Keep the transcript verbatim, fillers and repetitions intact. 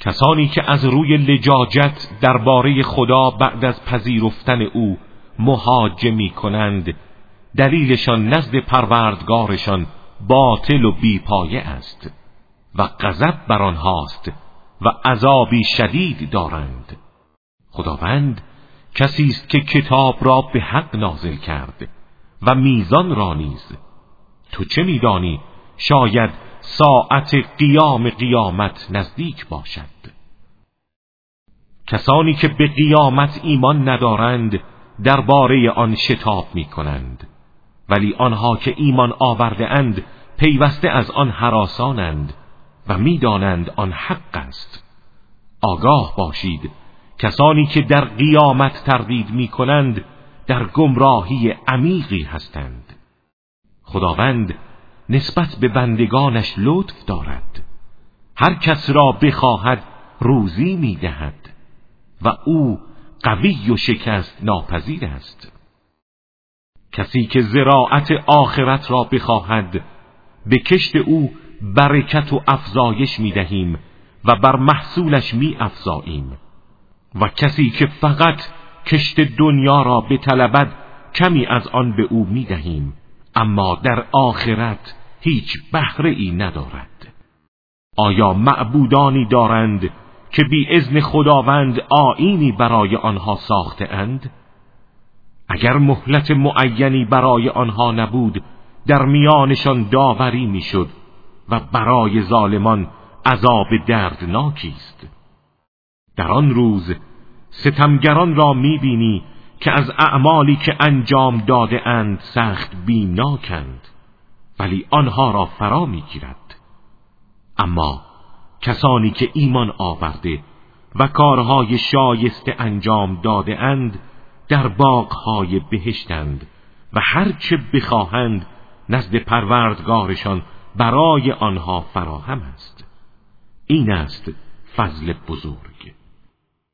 کسانی که از روی لجاجت درباره خدا بعد از پذیرفتن او محاجه می کنند، دلیلشان نزد پروردگارشان باطل و بیپایه است و غضب بر آنهاست و عذابی شدید دارند. خداوند کسی است که کتاب را به حق نازل کرد و میزان را نیز. تو چه میدانی شاید ساعت قیام قیامت نزدیک باشد. کسانی که به قیامت ایمان ندارند درباره آن شتاب می کنند، ولی آنها که ایمان آورده اند پیوسته از آن هراسانند و می دانند آن حق است. آگاه باشید کسانی که در قیامت تردید می کنند در گمراهی عمیقی هستند. خداوند نسبت به بندگانش لطف دارد، هر کس را بخواهد روزی می دهد و او قوی و شکست ناپذیر است. کسی که زراعت آخرت را بخواهد به کشت او برکت و افزایش می دهیم و بر محصولش می افزاییم، و کسی که فقط کشت دنیا را بطلبد کمی از آن به او می دهیم اما در آخرت هیچ بهره ای ندارد. آیا معبودانی دارند که بی اذن خداوند آیینی برای آنها ساخته اند؟ اگر مهلت معینی برای آنها نبود در میانشان داوری میشد و برای ظالمان عذاب دردناکی است. در آن روز ستمگران را میبینی که از اعمالی که انجام داده اند سخت بیمناکند، ولی آنها را فرا میگیرد. اما کسانی که ایمان آورده و کارهای شایسته انجام داده اند در باغهای بهشتند و هرچه بخواهند نزد پروردگارشان برای آنها فراهم است. این است فضل بزرگ.